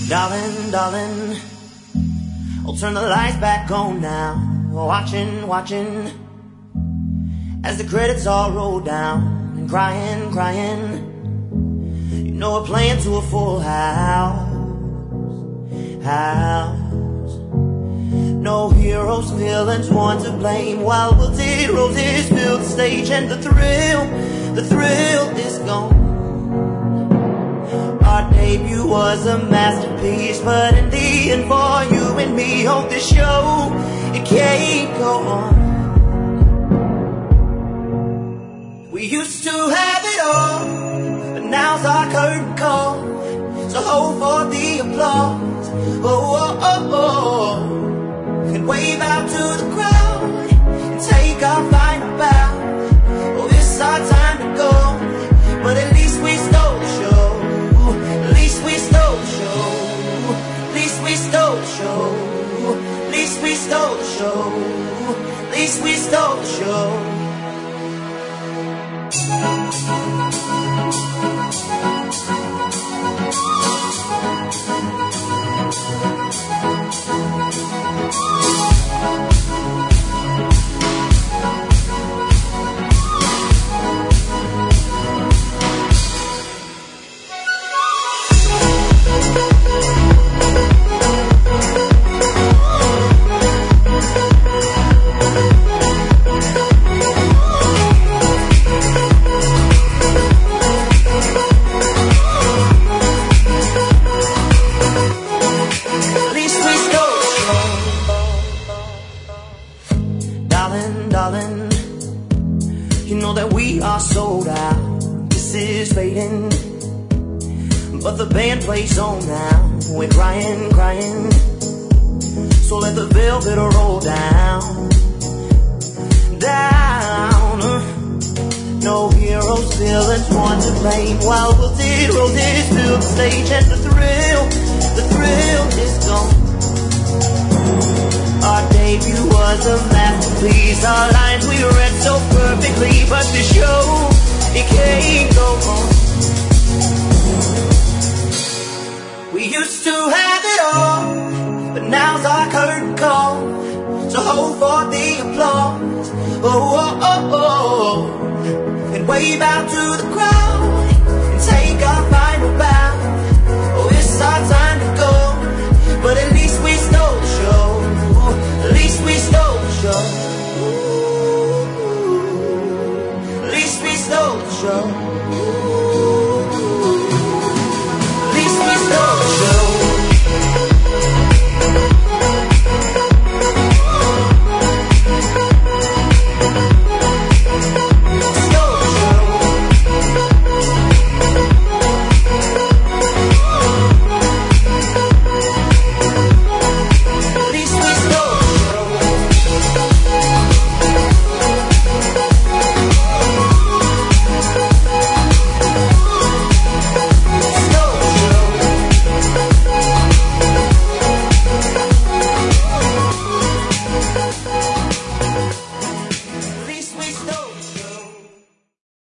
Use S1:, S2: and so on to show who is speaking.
S1: Darling, darling, I'll turn the lights back on now. Watching, watching, as the credits all roll down. And crying, crying, you know we're playing to a full house. No heroes, villains, one to blame. While wilted roses fill the stage, and the thrill is gone. Our debut was a masterpiece, but in the end, for you and me on this show, it can't go on. We used to have it all, but now's our curtain call. So hold for the applause, oh, oh, oh, oh, and wave out to the crowd and take our final bow. Oh, it's our time to go, but at least we stole the show. At least we stole the show. At least we stole the show. At least we stole the show. At least we stole the show. Darling, you know that we are sold out. This is fading, but the band plays on now. We're crying, crying, so let the velvet roll down, down. No heroes, villains, one to blame. While wilted roses fill the stage, and the thrill is gone. Our debut was a masterpiece. Our lines we read so perfectly, but the show, it can't go on. We used to have it all, but now's our curtain call. So hold for the applause, oh, oh, oh, oh, and wave out to the crowd and take our